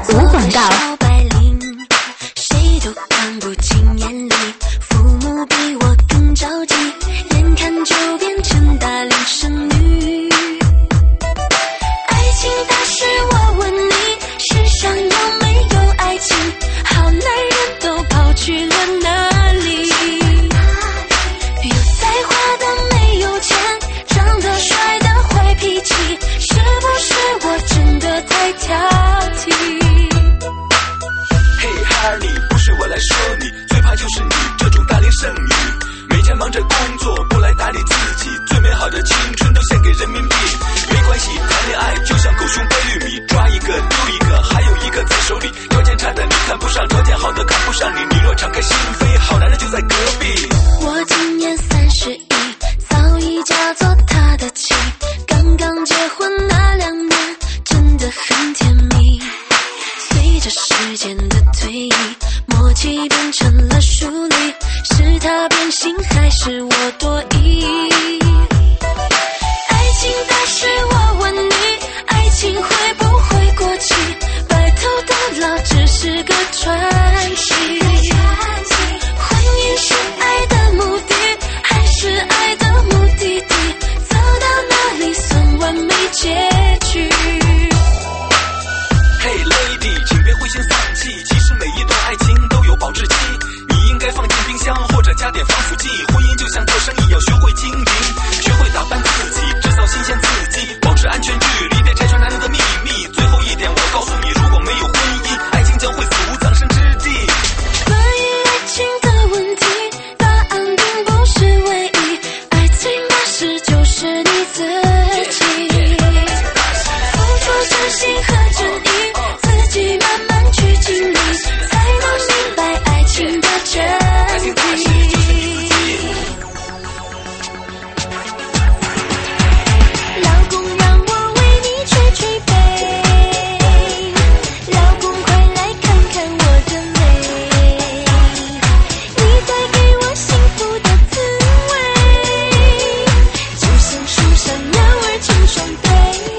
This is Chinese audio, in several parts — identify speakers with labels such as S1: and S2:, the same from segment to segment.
S1: 无广告。
S2: 小白领，谁都看不进眼里，父母比我更着急，眼看就变成大龄剩女。爱情大师，我问你，世上有没有爱情？好男人都跑去了哪里？有才华的没有钱，长得帅的坏脾气，是不是我真的太挑剔？
S3: 嘿哈，你不是我来说你，最怕就是你这种大龄剩女，每天忙着工作，不来打理自己，最美好的青春都献给人民币。没关系，谈恋爱就像狗熊背绿米，抓一个丢一个，还有一个在手里。条件差的你看不上，条件好的看不上你，你若敞开心扉，好男人就在隔壁。
S2: 我今年31，早已嫁作他的妻，刚刚结婚那2年真的很甜蜜。随着时间的推移，默契变成了疏离，是他变心还是我多疑？爱情大师，我问你，爱情会不会过期？白头到老只是个传奇。婚姻是爱的目的，还是爱的目的地？走到哪里算完美结局？
S3: 嘿 lady， 请别灰心丧气，其实每一段爱情都有保质期，你应该放进冰箱或者加点防腐剂。婚姻就像做生意，要学会经营，学会打扮自己，制造新鲜刺激，保持安全距离，别拆穿男人的秘密。最后一点我告诉你，如果没有婚姻，爱情将会死无葬身之地。
S2: 关于爱情的问题，答案并不是唯一，爱情大师就是你自己。付出真心和真意，自己慢慢去经历，才能明白爱情的真谛。老公让我为你吹吹杯，老公快来看看我的美，你带给我幸福的滋味，就像树上鸟儿成双对。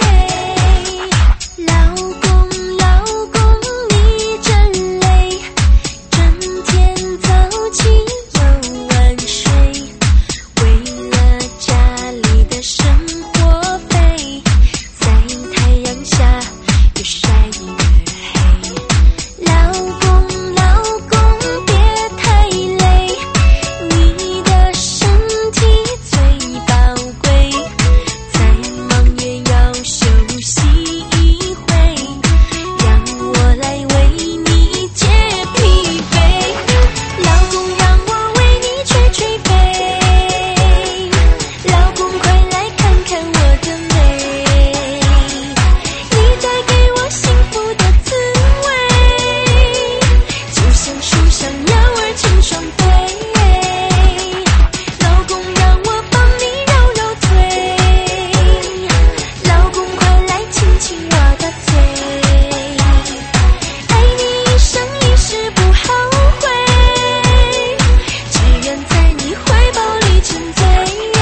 S2: 老公老公你真累，整天早起又晚睡，为了家里的生活费，在太阳下越晒越黑。老公老公别太累，你的身体最宝贵，再忙也要休息一回，让我来为你解疲惫。老公让我为你吹吹杯，老公快来看看我的美，你带给我幸福的滋味，就像树上鸟儿成双对。老公让我帮你揉揉腿，老公快来亲亲我的嘴，爱你一生一世不后悔，只愿在你怀抱里沉醉。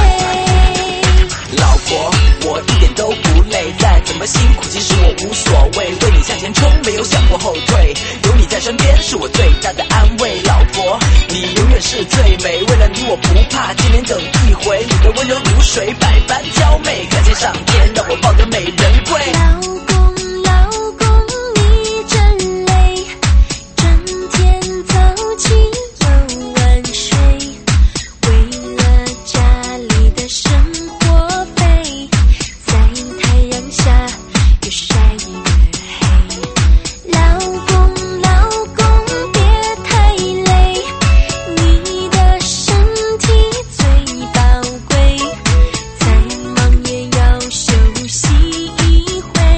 S4: 老婆，我一点都不累，再怎么辛苦其实我无所谓，为你向前冲，没有想过后退，有你在身边是我最大的安慰。老婆，你永远是最美，为了你我不怕，今年等一回，你的温柔如水，百般娇媚，感谢上天让我抱得美人归。
S2: 老公老公你真累，整天早起又晚睡，为了家里的生活费，在太阳下越晒越黑。老公老公别太累，你的身体最宝贵，再忙也要休息一回，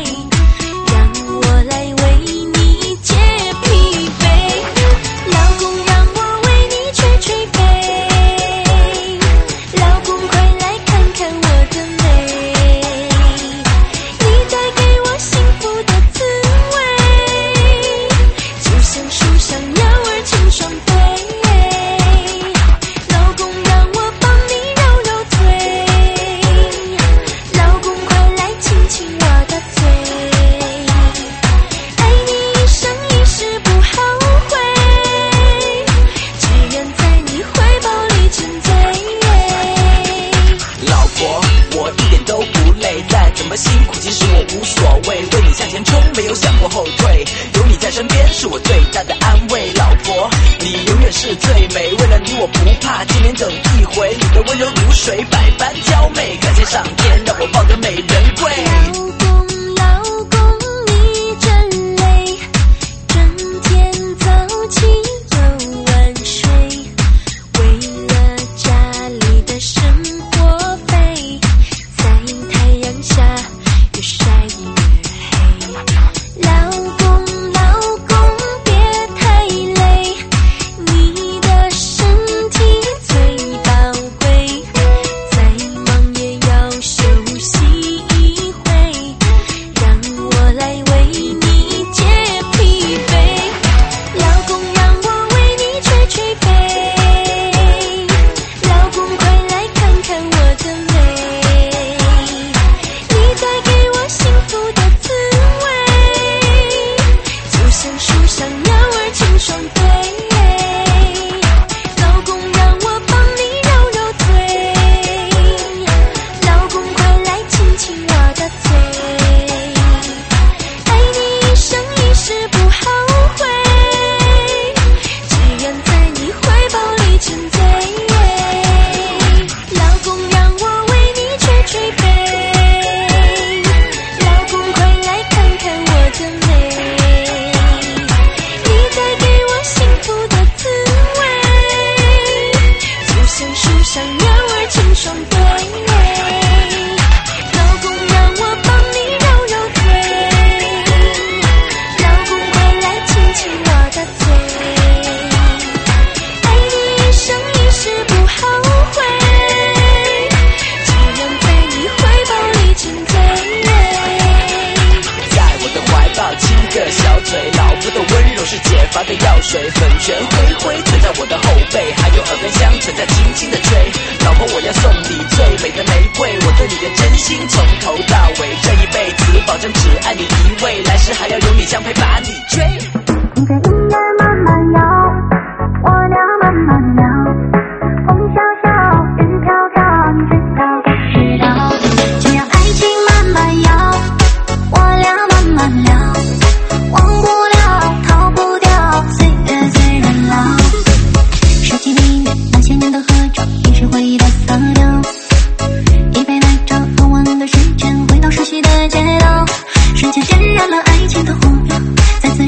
S4: 整一回。你的温柔如水，百般娇媚，感谢上天让我抱得美人归。
S2: 老公，你真累，整天早起又晚睡，为了家里的生活费，在太阳下越晒越黑。老公，别太累，你的身体最宝贵，再忙也要休息一回，让我来为你解疲惫。老公，让我为你吹吹飞，老公快来看看我的美，你带给我幸福的滋味，就像树上鸟儿成双对。老公，让我帮你揉揉腿，老公快来亲亲我的嘴，爱你一生一世不后悔，只愿在你怀抱里沉醉。老公，让我为你吹吹飞，老公快来看看我的美，你带给我幸福的滋味，就像树上鸟儿成双对。老公，让我帮你揉揉腿，老公快来亲亲我的嘴，爱你一生一世不后悔，只愿在你怀抱里沉醉。
S4: 在我的怀抱亲个小嘴，老婆的温柔是解乏的药水，粉拳灰灰垂在我的后背，还有耳边香唇在轻轻的吹。老婆，我要送你最美的玫瑰，我对你的真心从头到尾，这一辈子保证只爱你一位，来世还要有你相陪把你追。
S1: 听着音乐慢慢摇，我俩慢慢聊，风萧萧，雨飘飘，你知道不知道？就让爱情慢慢摇，我俩慢慢聊，忘不了，逃不掉，岁月最人老。手机里面那些年的合照，也是回忆的色调。一杯奶茶，很晚的时间，回到熟悉的街道，瞬间点燃了爱情的火苗，再次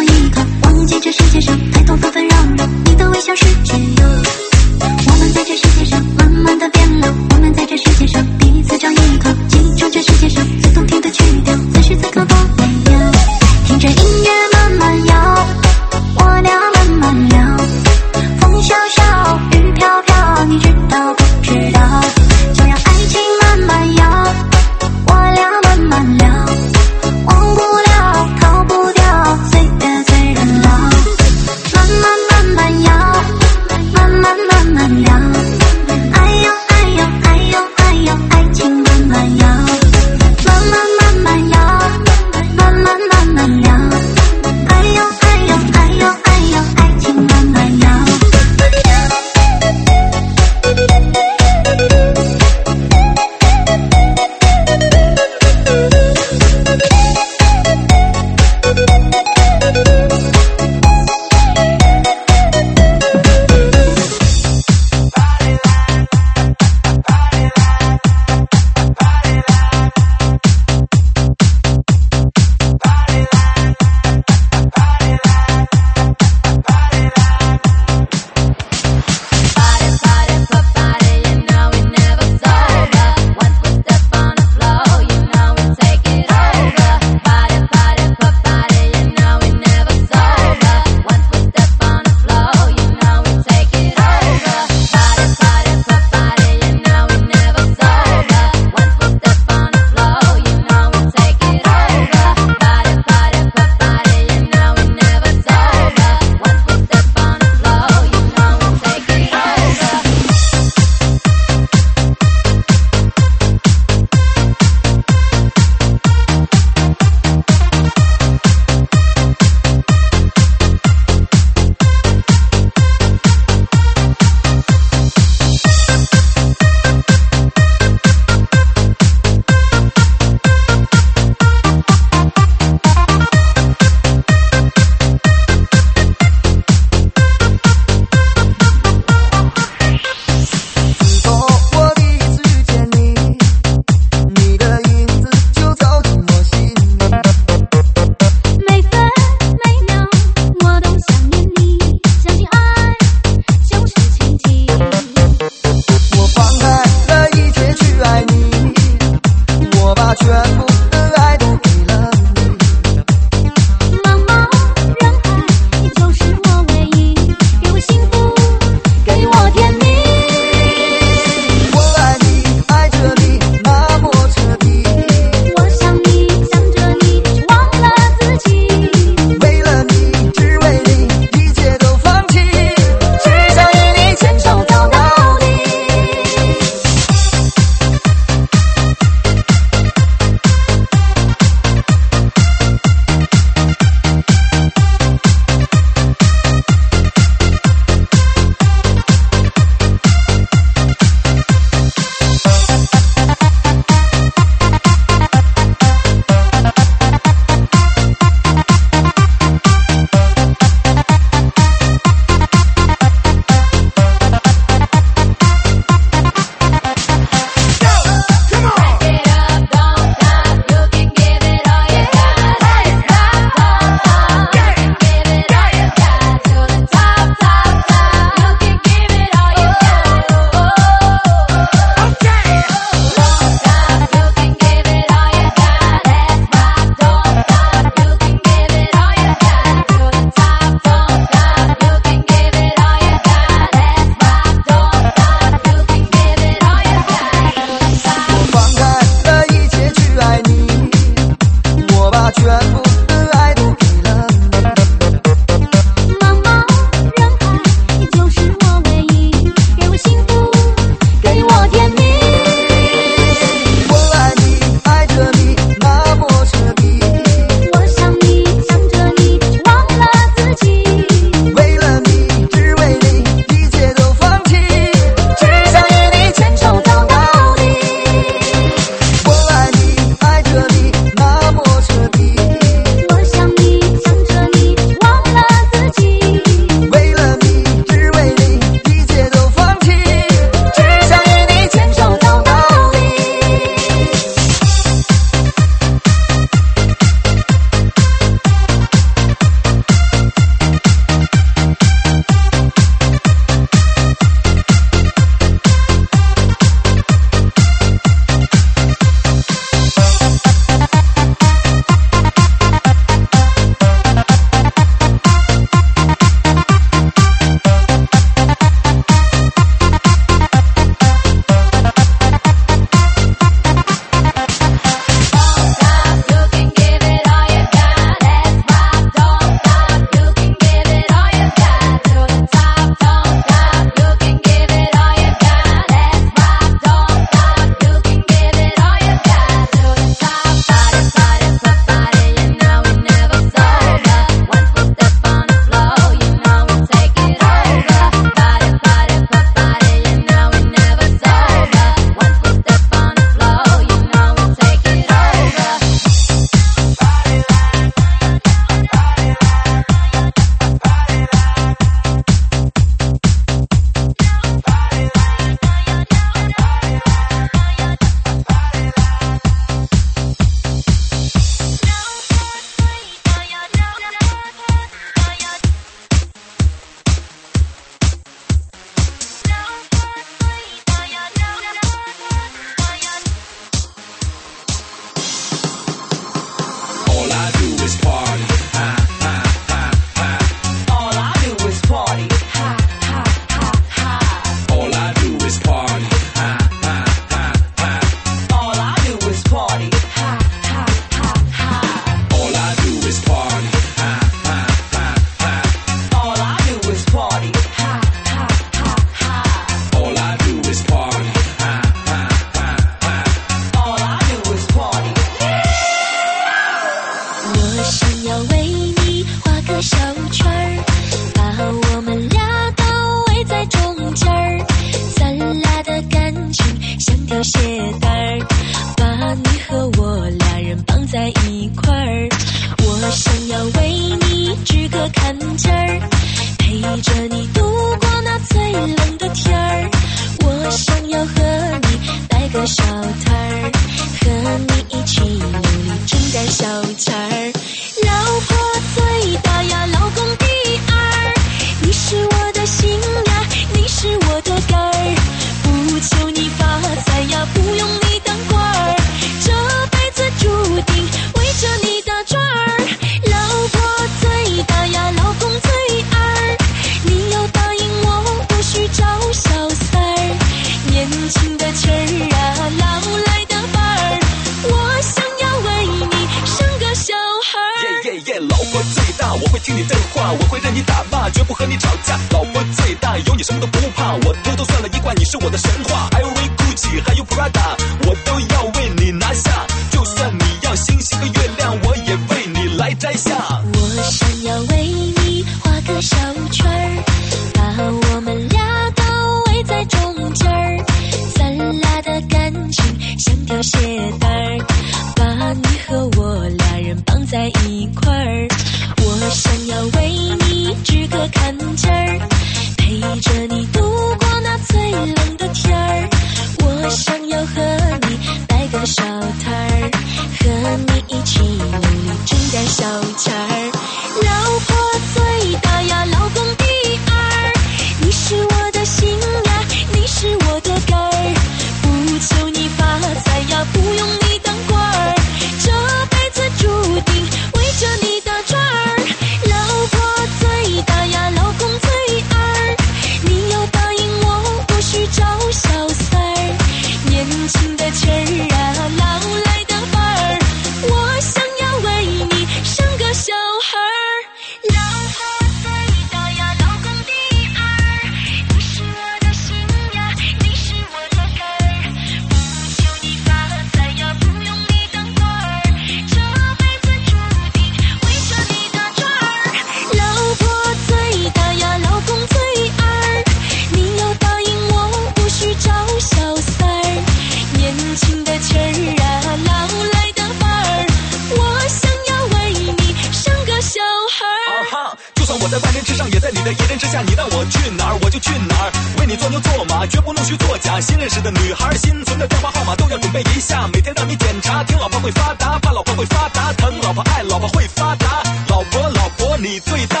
S3: 话，绝不和你吵架。老婆最大，有你什么都不怕。我偷偷算了一卦，你是我的神话。还有 Gucci， 还有 Prada， 我都要为你拿下。就算你要星星和月亮，我也为你来摘下。
S2: 我想要为你画个小圈儿，把我们俩都围在中间儿。咱俩的感情像条鞋带儿，把你和我俩人绑在一块儿。我想要为你支个坎肩儿，陪着你度过那最冷的天儿。我想要和你摆个小摊儿，和你一起努力挣点小钱儿。老婆最大呀，老公第二，你是我的心呀，你是我的根儿。不求你发财呀，不用你当官儿，这辈子注定围着你打转儿。老婆最大呀，老公最二，你要答应我，不许找小三儿。年轻的气儿啊，老来的范儿，我想要为你生个小孩儿。老婆最大呀，老公第二，你是我的心呀，你是我的根儿。不求你发财呀，不用你当官儿，这辈子注定围着你打转儿。老婆最大呀，老公最二，你要答应我，不许找小三儿。年轻的气儿啊，老来的范儿，我想要为你生个小孩儿。
S3: 就算我在万人之上，也在你的一人之下。你让我去哪儿，我就去哪儿。为你做牛做马，绝不弄虚作假。新认识的女孩，心存的电话号码都要准备一下。每天让你检查，听老婆会发达，怕老婆会发达，疼老婆爱老婆会发达。老婆老婆你最大。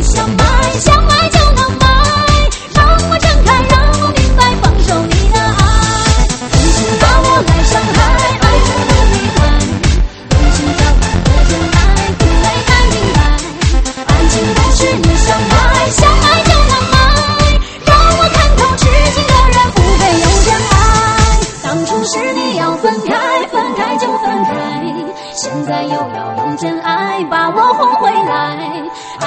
S1: 相爱就能买，让我睁开，让我明白，放手你的爱。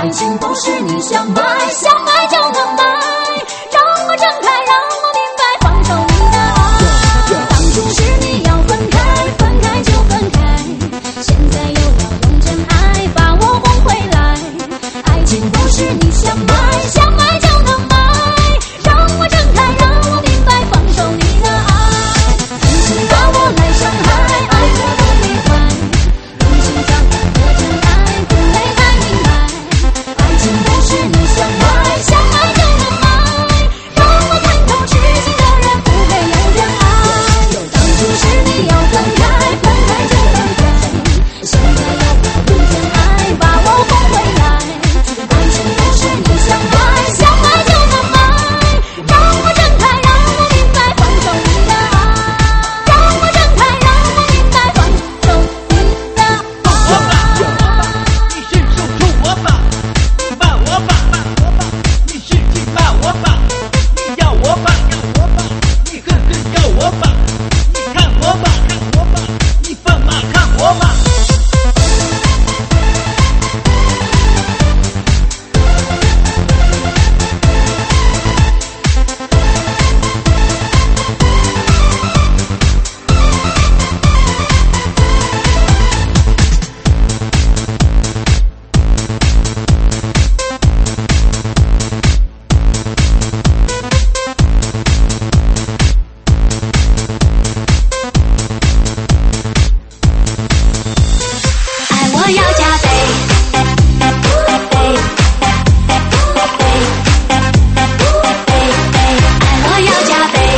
S5: 爱情不是你想买就能买，让我睁开，让我明白，放手你的爱。当初是你要分开，分开就分开，现在又要用真爱把我哄回来。爱情不是你想买就能买，让我睁开，让我明白，放手你的爱。狠心把我来伤害，爱过不愉快，用心交换的真爱，分类才明白。爱情不是你想买就能买，让我看透痴情的人不会有人爱。当初是你要分开，分开就分开，现在要用真爱把我哄回来。爱情不是你想买就能买，让我睁开，让我明白，放手你的爱。让我睁开，让我明白，放手你的爱。
S6: 你是手术我吧，你骂我吧，你使劲骂我吧，你要我吧，你狠狠要我吧，你看我吧，你放马看我吧。
S5: 爱我要加倍，爱我要加倍，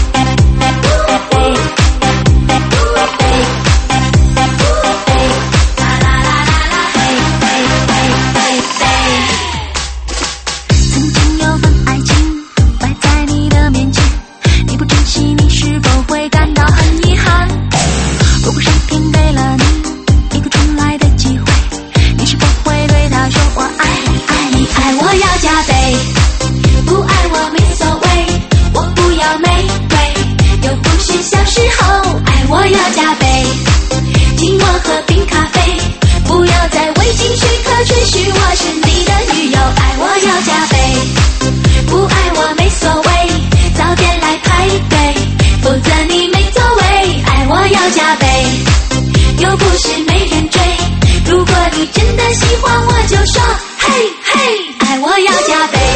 S5: 啦啦啦啦啦，嘿嘿嘿嘿嘿。曾经有份爱情摆在你的面前，你不珍惜，你是否会感到很遗憾？如果上天给了你一个重来的机会，你是否会对他说我爱你爱你？爱我要加倍，不爱我没所谓，我不要玫瑰，又不是小时候。爱我要加倍，请我喝冰咖啡，不要再未经许可吹嘘我是你的女友。爱我要加倍，不爱我没所谓，早点来排队，否则你没座位。爱我要加倍，又不是没人追，如果你真的喜欢我就说嘿嘿。爱我要加倍，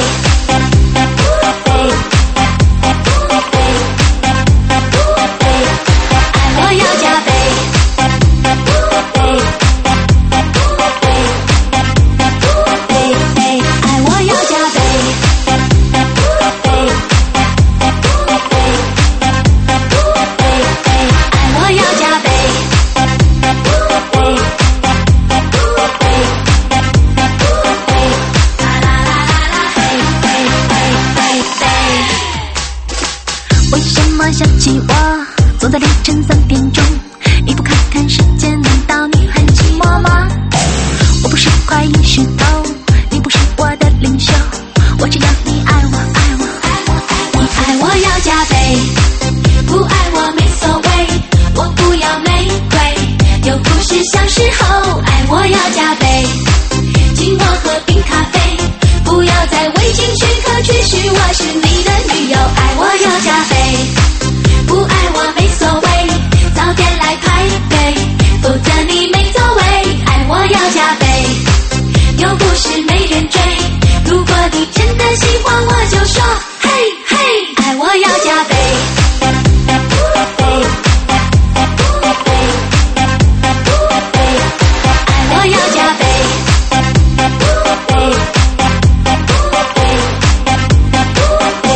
S5: 爱我要加倍，爱我要加倍，爱我要加倍。为什么想起我坐在凌晨3点钟，你不看看时间，难道你很寂寞吗？我不是块硬石头，你不是我的领袖，我只要你爱我爱我爱我爱我。你爱我要加倍，不爱我没所谓，我不要玫瑰，又不是小时候。爱我要加倍，请我喝冰咖啡，不要再未经许可吹嘘我是你的女友。爱我要加倍，不爱我没所谓，早点来排队，否则你没座位。爱我要加倍，又不是没人追，如果你真的喜欢我就说嘿嘿。爱我要加倍，爱我要加倍，爱我要加倍。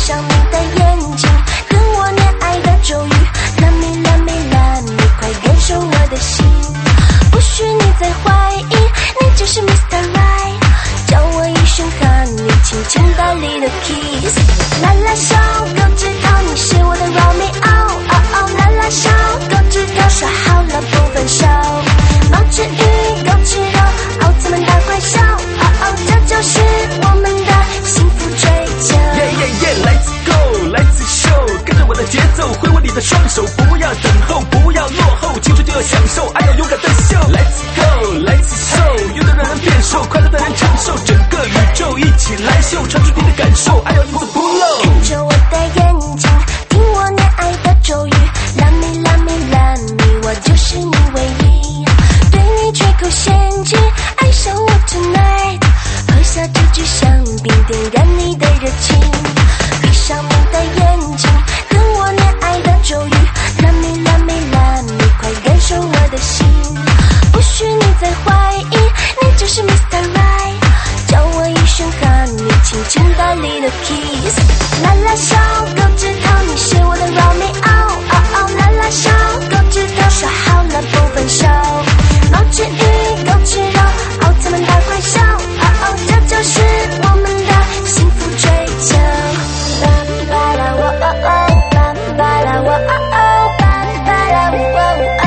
S2: 上你的眼睛，跟我恋爱的咒语 Love me love me love me， 快感受我的心，不许你再怀疑，你就是 Mr. Right， 叫我一声 Honey， 轻轻大力的 Kiss， 啦啦手狗指头，你是我的 Romeo， 哦哦啦啦手狗指头，说好了不分手，毛之鱼狗吃肉，奥特曼大怪兽，哦哦这就是我们的幸福追求。
S3: Let's go，Let's show， 跟着我的节奏，挥舞你的双手，不要等候，不要落后，青春就要享受，爱要勇敢的秀。Let's go，Let's show， 有的让人变瘦，快乐的人承受，整个宇宙一起来秀，唱出你的感受，爱要一丝不漏。
S2: 看着我的眼睛，听我恋爱的咒语 Love me love me love me， 我就是你唯一，对你吹口仙气，爱上我 tonight， 喝下这支香槟，点燃你的热情，闭上你的眼睛，跟我恋爱的咒语 Love me love me love me， 快感受我的心，不许你再怀疑，你就是 Mr. Right， 叫我一声 Honey， 轻轻大力的 Kiss， 啦啦手狗指头，你是我的 Romeo， 哦哦啦啦手狗指头，说好了不分手，毛之鱼狗吃肉，奥特曼大怪兽，哦哦这就是我们的幸福追求。巴巴拉我哦哦，巴巴拉我哦哦，巴巴拉我哦哦，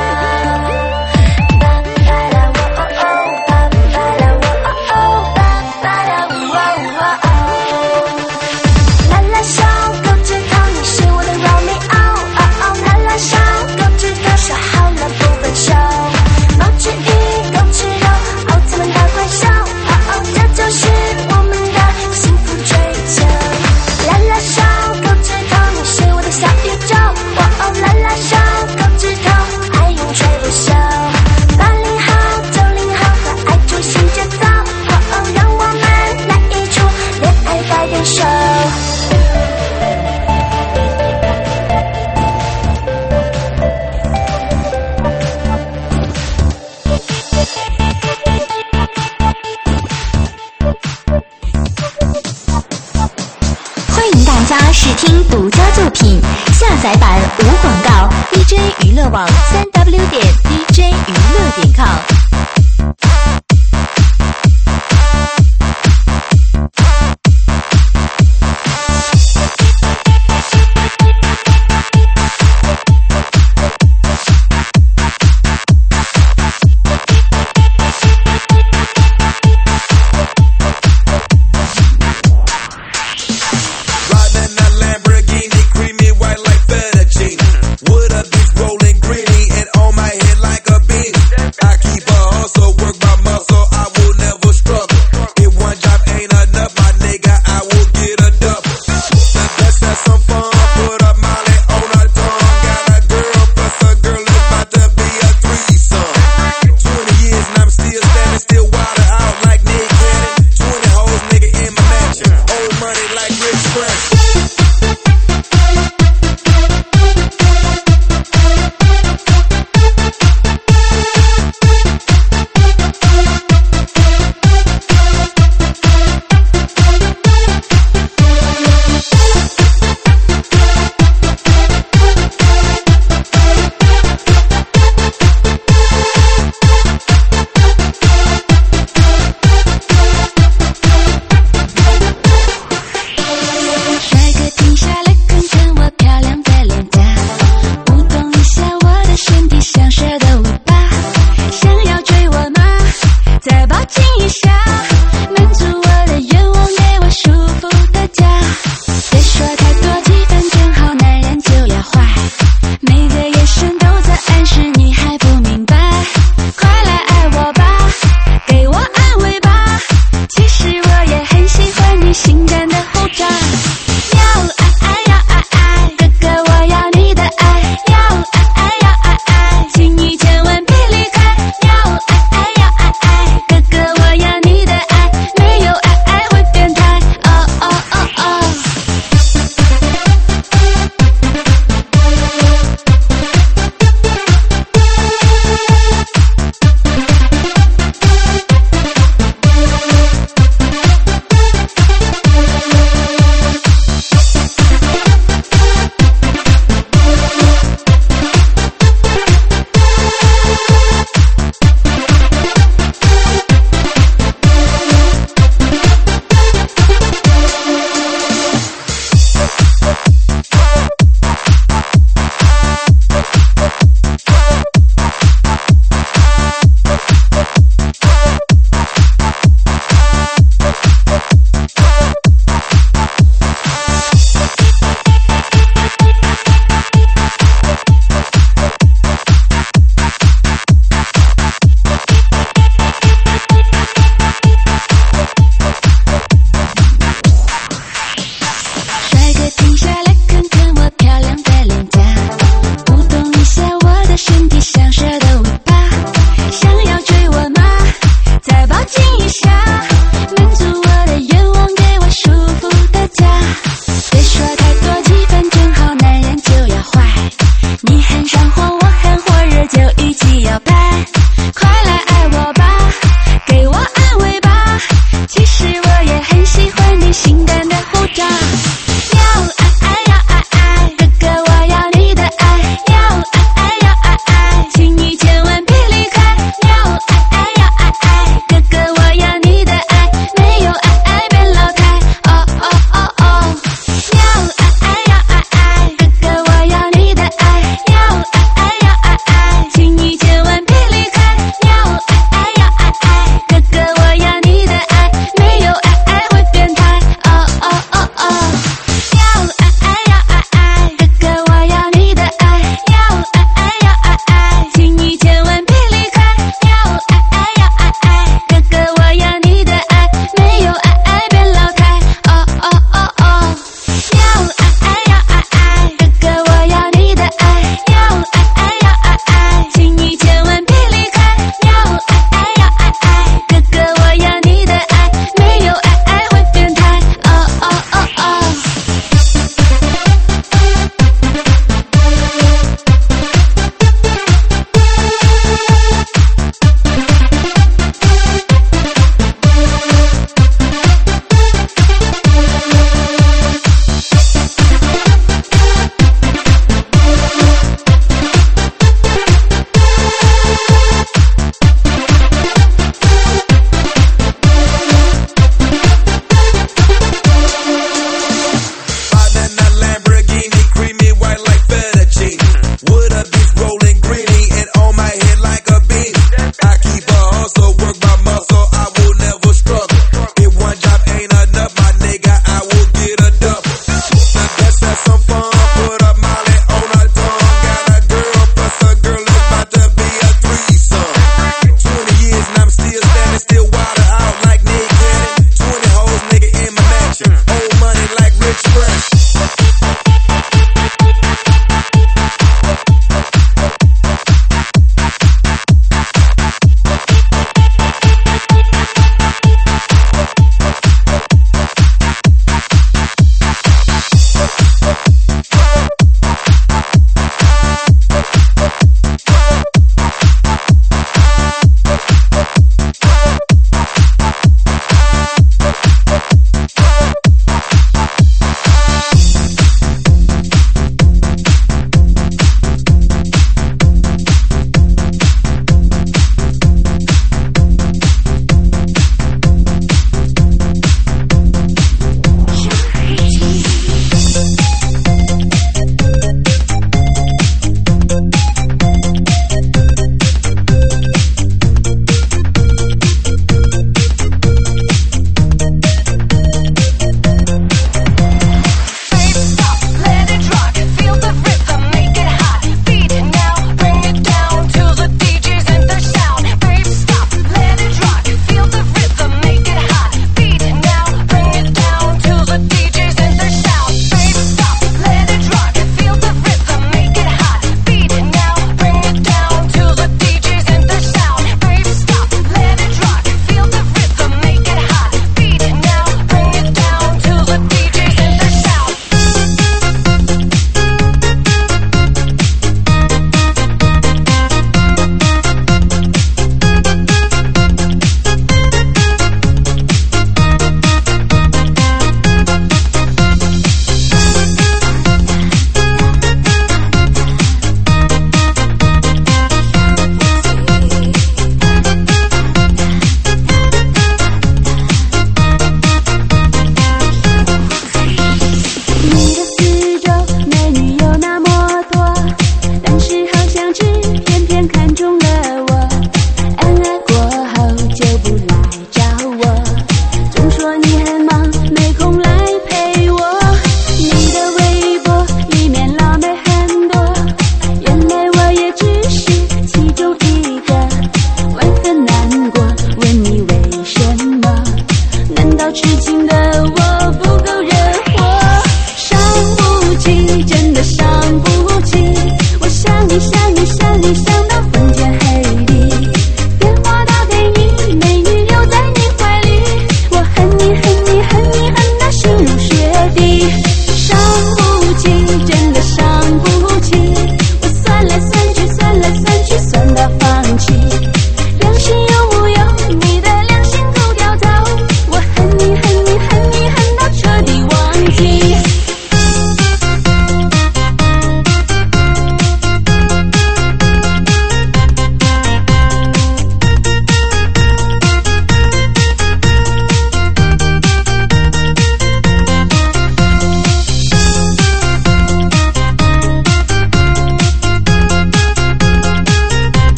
S2: 巴巴拉我哦哦，巴巴拉我哦哦，巴巴拉我哦哦。啦啦手狗指头，你是我的 Romeo， 哦哦啦啦手狗指头，说好了不分手，毛之鱼狗吃肉，奥特曼大怪兽，哦哦这就是我们的幸福追求。啦啦手狗指头，你是我的小宇宙，哦哦啦啦手狗指头，爱永垂不朽，80后90后和爱出新节奏，哦哦让我们来一出恋爱百变秀。
S5: 欢迎大家试听独家作品，下载版无广告 ，DJ 娱乐网3w.dj娱乐.com。
S7: With a beef rolling greeny and on my head like a bean. I keep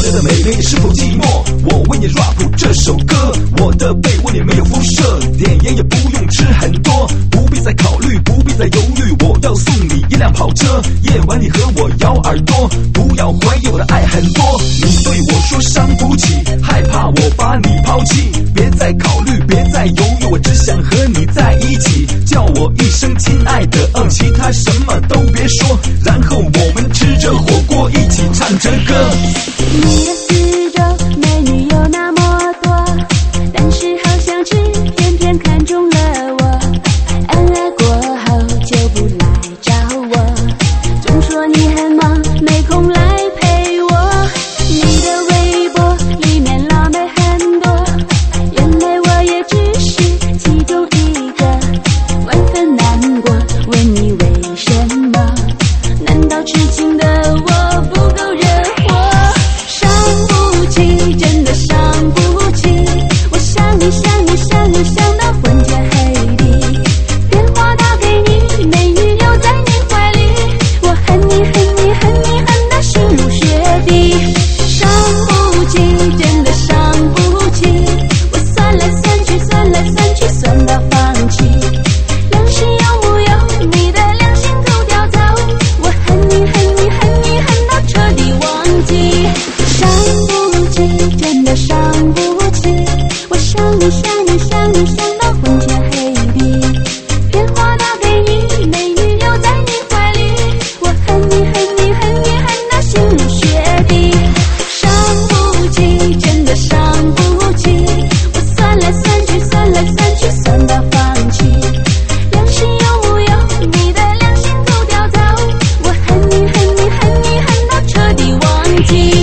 S3: 热的美眉是否寂寞？我为你 rap 这首歌，我的被窝里没有辐射，点烟也不用吃很多，不必再考虑，不必再犹豫，我要送你一辆跑车，夜晚你和我咬耳朵，不要怀疑我的爱很多。你对我说伤不起，害怕我把你抛弃，别再考虑，别再犹豫，我只想和你在一起，叫我一声亲爱的，其他什么都别说，然后我们吃着火锅一起唱着歌。
S1: 你的四周美女有那么多，但是好像只偏偏看中了我，恩爱过后就不来找我，总说你很忙没空来陪我。你的微博里面辣妹很多，原来我也只是其中一个，万分难过，问你为什么？难道痴情的我不够惹火？伤不起，真的伤不起，我想你想你想你想到昏天黑地，电话打给你，美女留在你怀里，我恨你恨你恨你恨到心如雪滴。伤不起，真的伤不起，我算来算去算来算去算到放弃，良心有木有？你的良心都叼走，我恨你恨你恨你恨到彻底忘记。伤不起，真的伤不起，我想你想你想你想到昏天黑地，电话打给你，美女留在你怀里，我恨你恨你恨你恨到心如雪滴。伤不起，真的伤不起，我算来算去算来算去算到放弃，良心有木有？你的良心都叼走，我恨你恨你恨你恨到彻底忘记。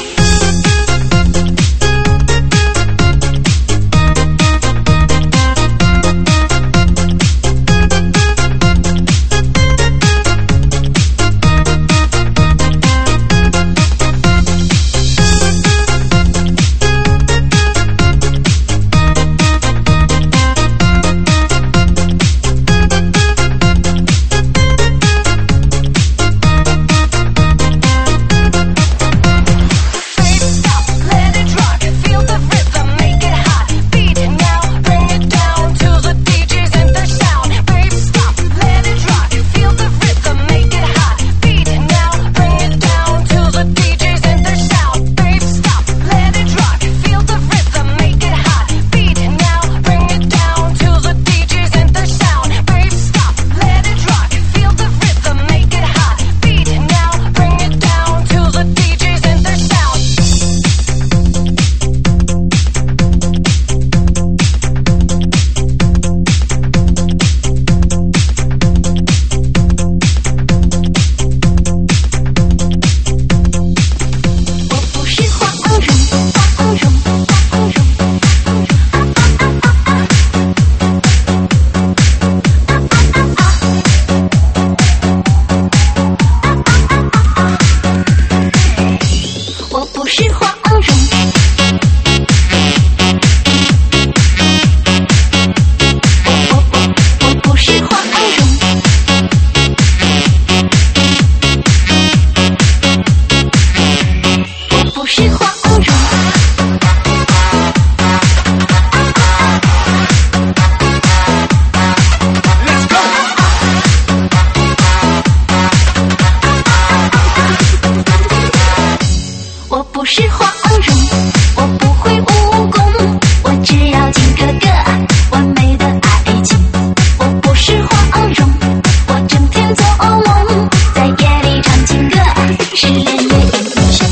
S1: 不是黄蓉，我不会武功，我只要金哥哥完美的爱情。我不是黄蓉，我整天做梦，在夜里唱情歌，是人的英雄。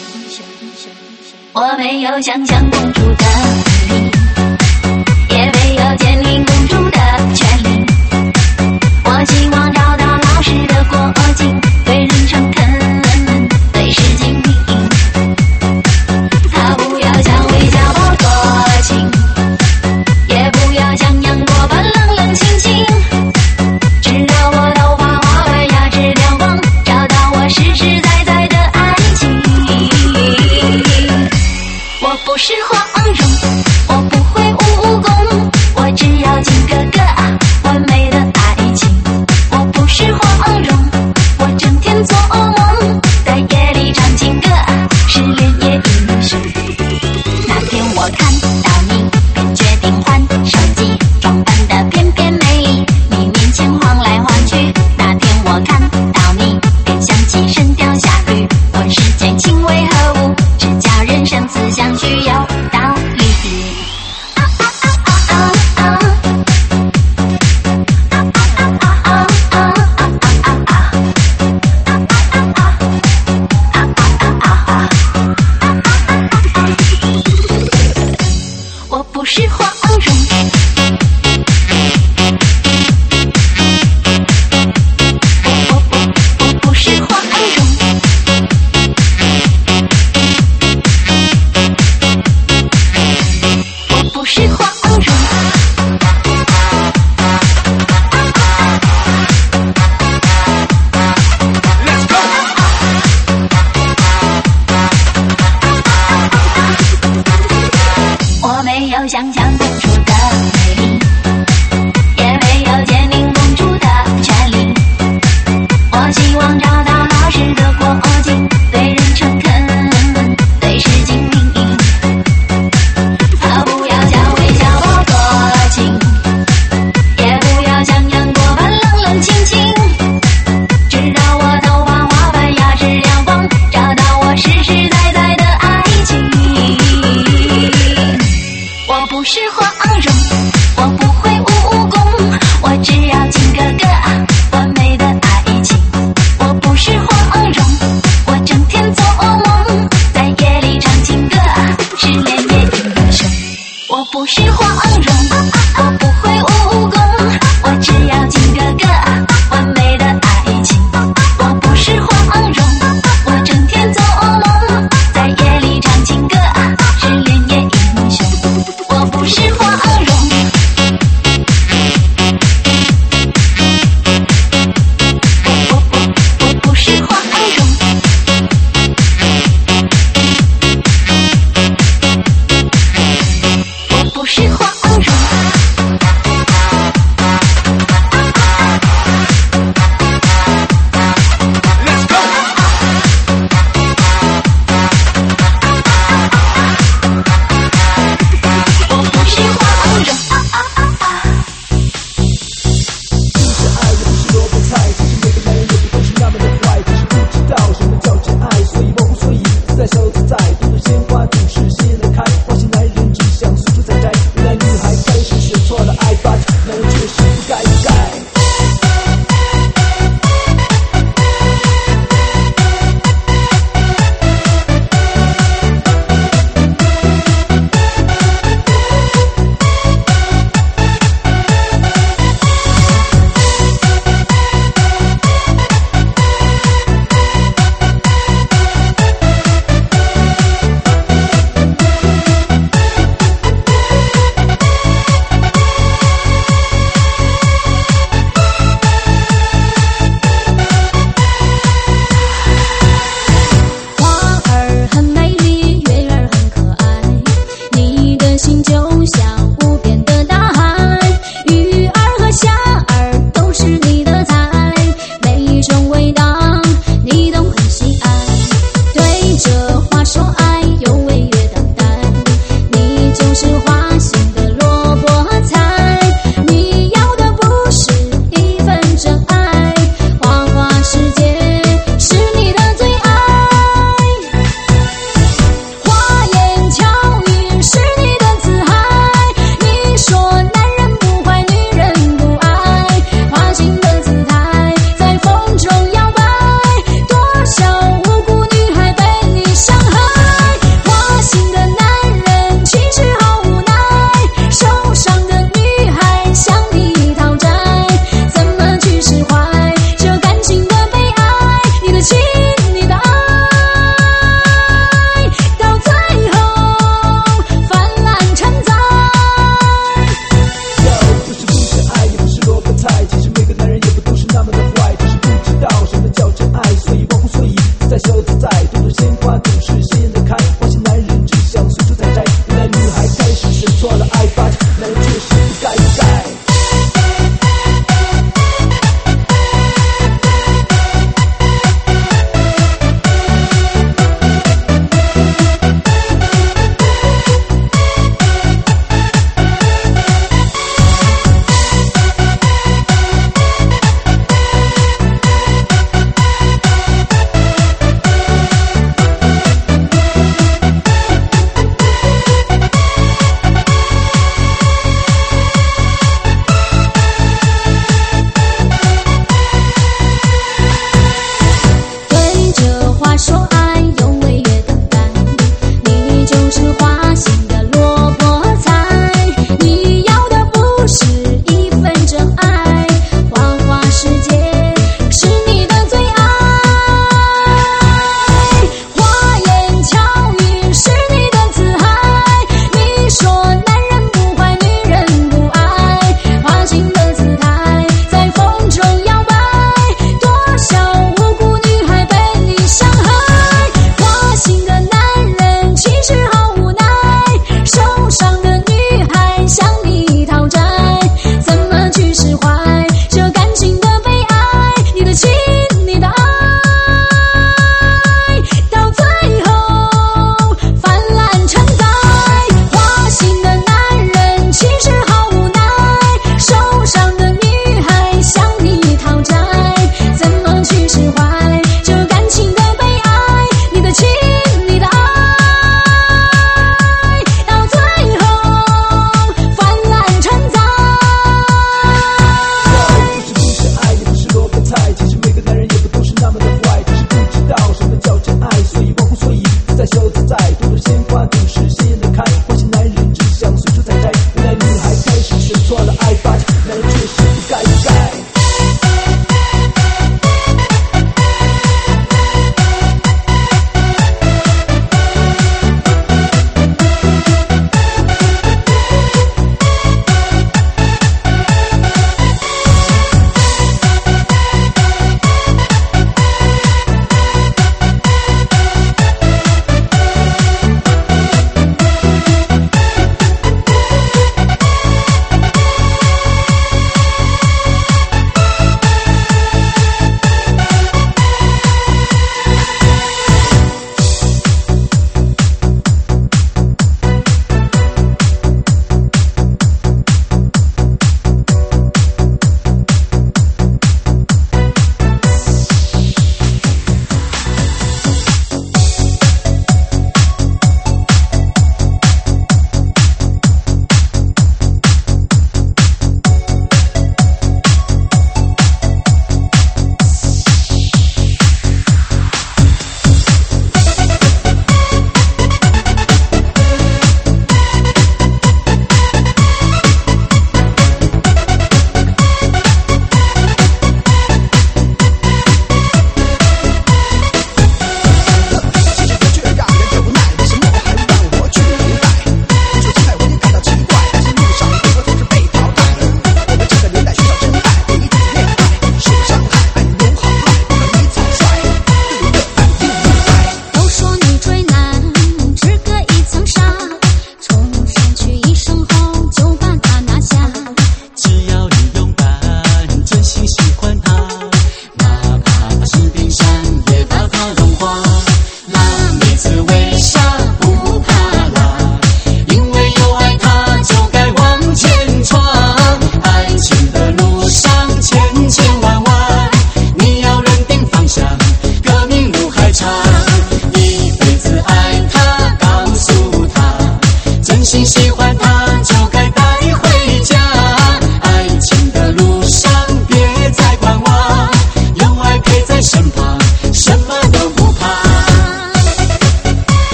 S1: 我没有想象公主的美丽，也没有建立公主的权利。我希望找到老实的国境，对人诚恳，对事精明。他不要像韦小宝多情，也不要像杨过般冷冷清清。直到我头发花白，牙齿亮光，找到我实实在在的爱情。我不是花。 有想象公主的美丽，也没有坚定公主的权利。我希望找到老实的国境，对人诚恳，对事精明。他不要像微笑包多情，也不要像杨过般冷冷清清。直到我头发花瓣牙齿亮光，找到我实实在在的爱情。我不是花容，我不会武功，我只要亲哥哥完美的爱情。我不是花容，我整天做梦，在夜里唱情歌，是恋夜英雄。我不是花容，我不会武功，我只要亲哥哥完美的爱情。我不是花容，我整天做梦，在夜里唱情歌，是恋夜英雄。我不是花容，我不是花容，我不是花容。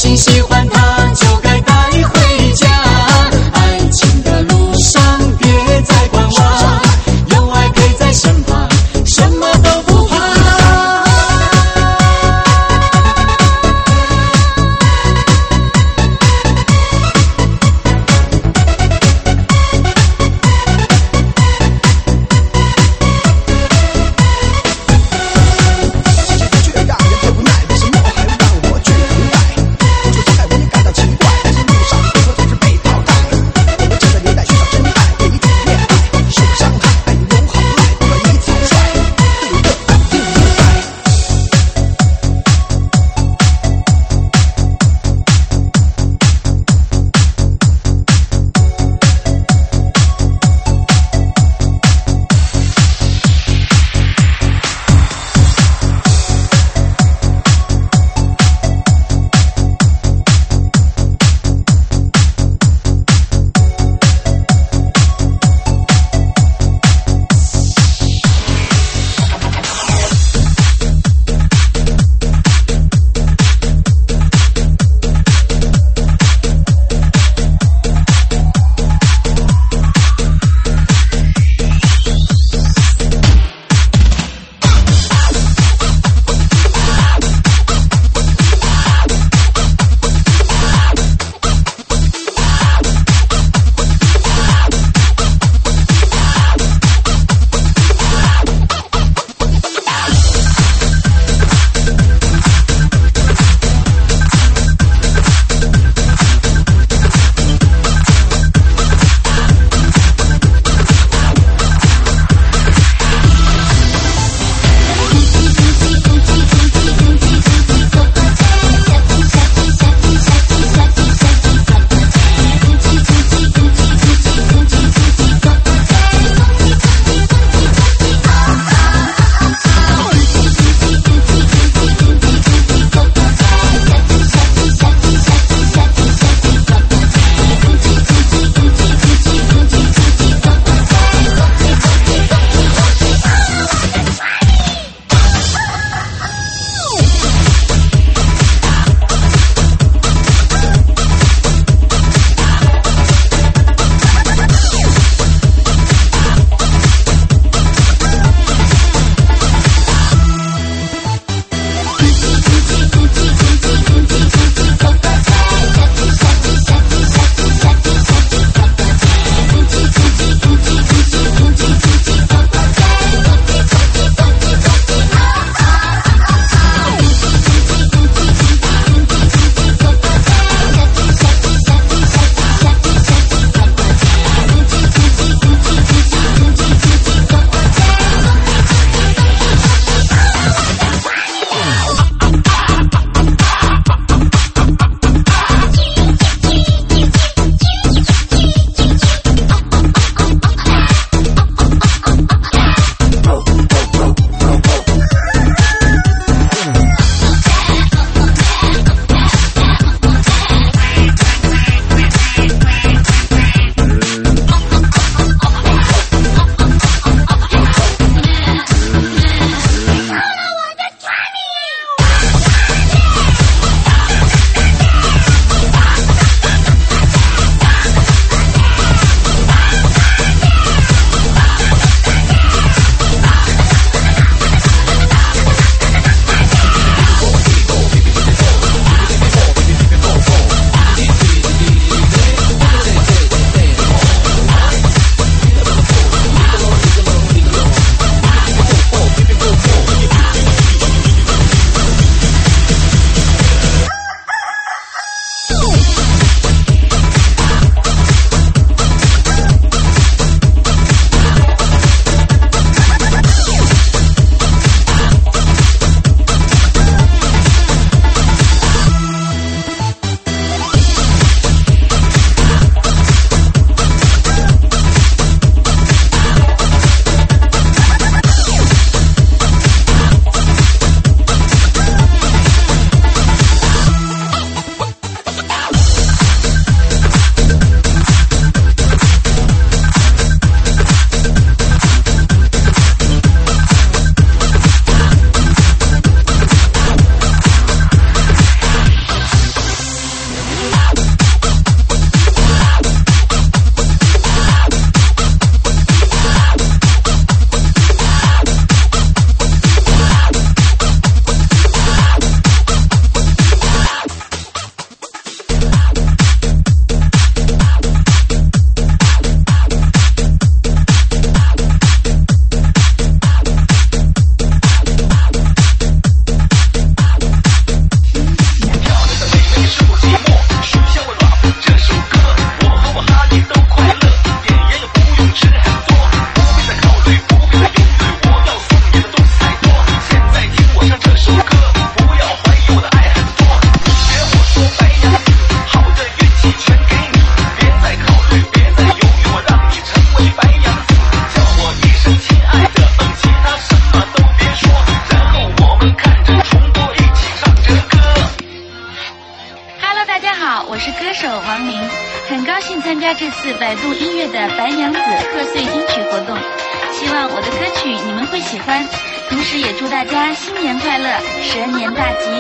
S7: 心喜欢他，就该带回家。爱情的路上别再观望，有爱陪在身旁，什么都不怕。却让人很无奈，为什么还要让我去等待？就这爱
S8: 是歌手王琳，很高兴参加这次百度音乐的白娘子贺岁金曲活动，希望我的歌曲你们会喜欢，同时也祝大家新年快乐，蛇年大吉。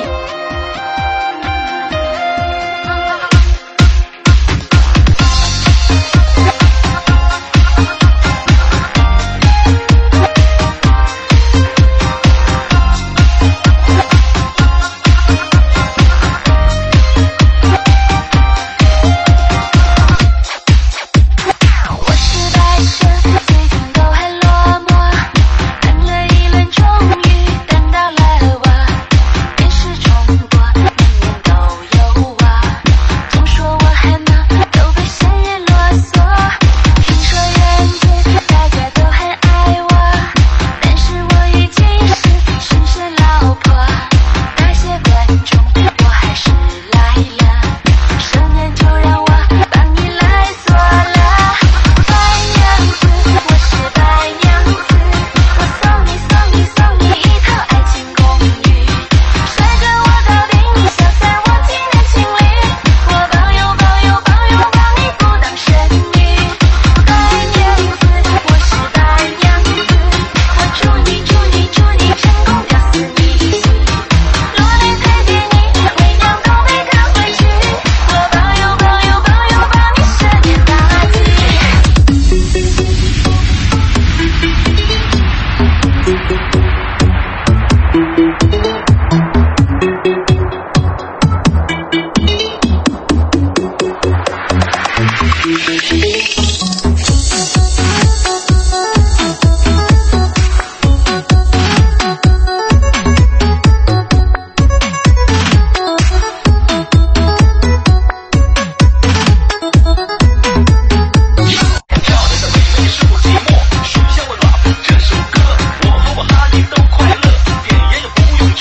S3: 点烟也不用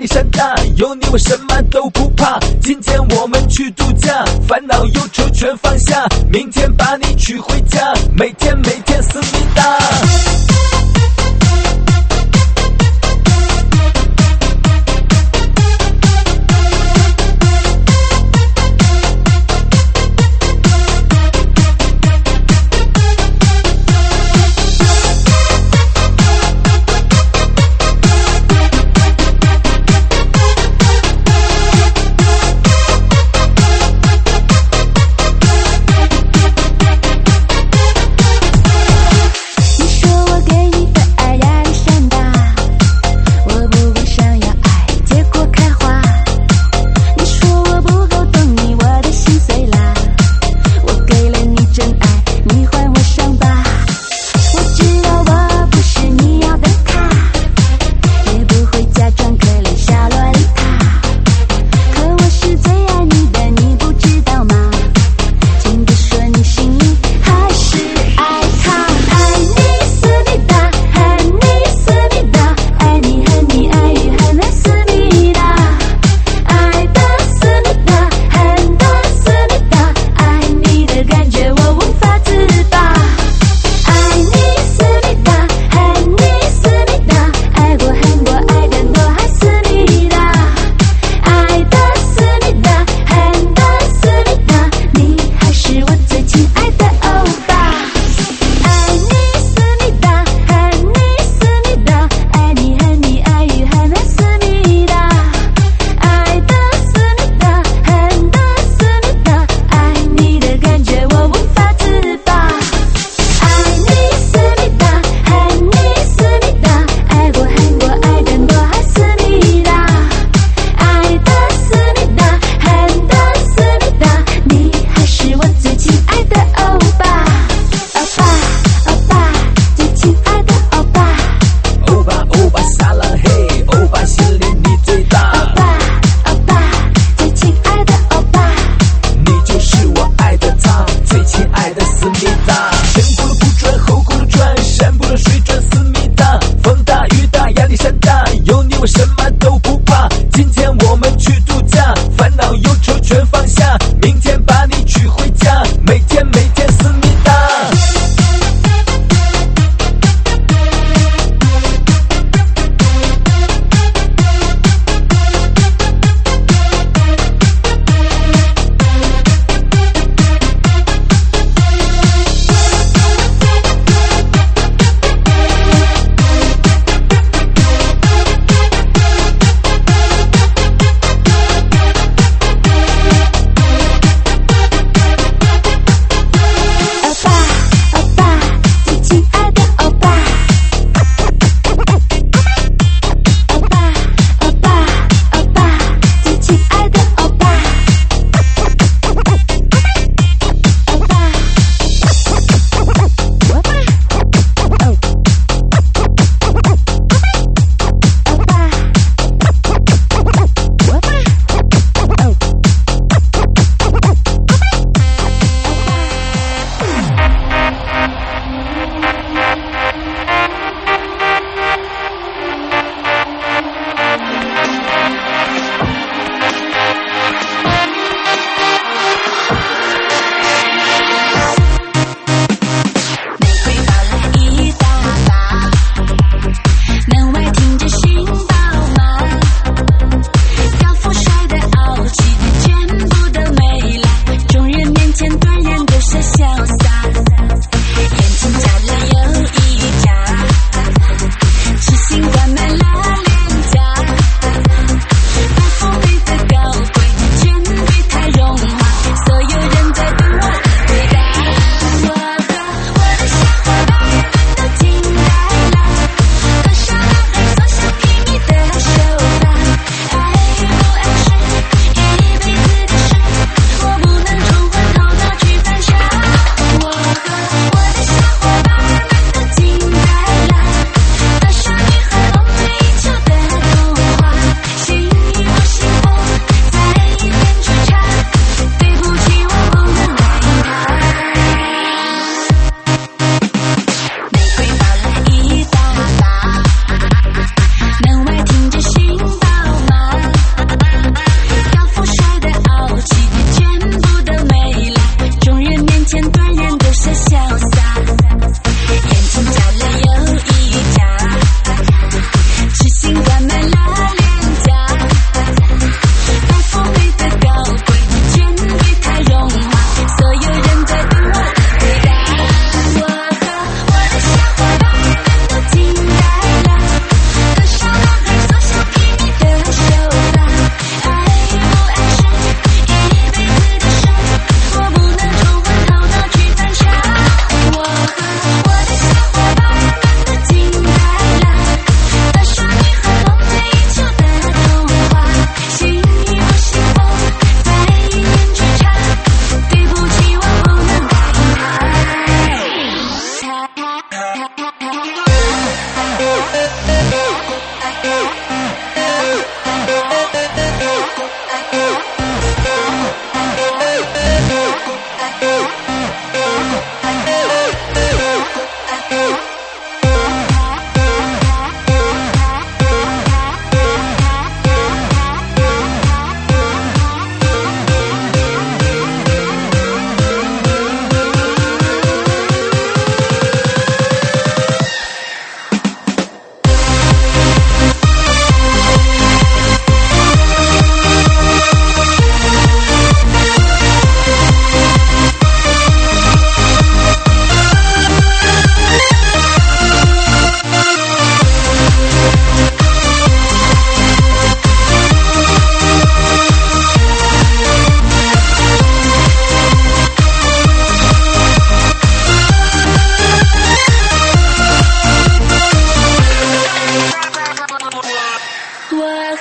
S3: 力山大，有你我什么都不怕。今天我们去度假，烦恼忧愁全放下，明天把你娶回家，每天每天思密达。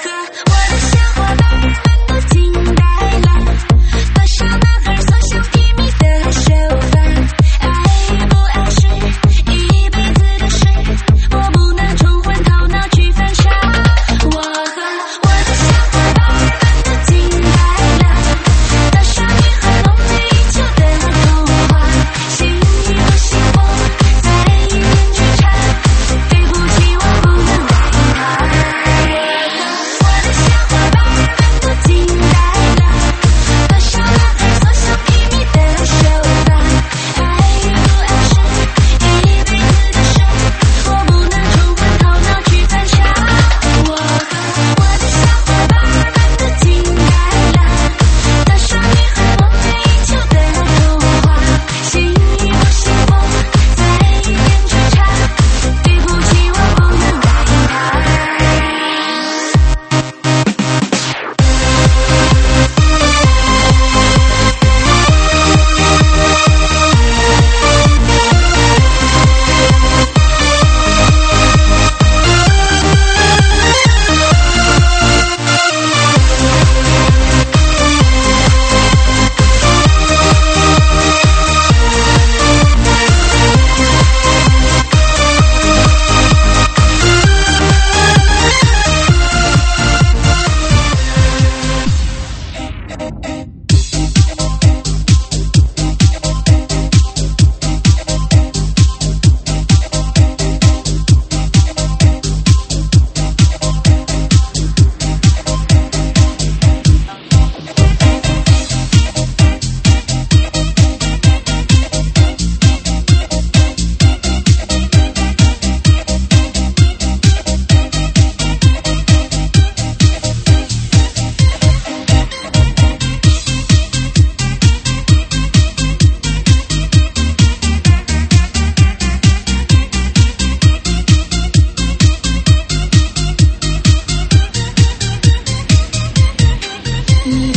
S2: 你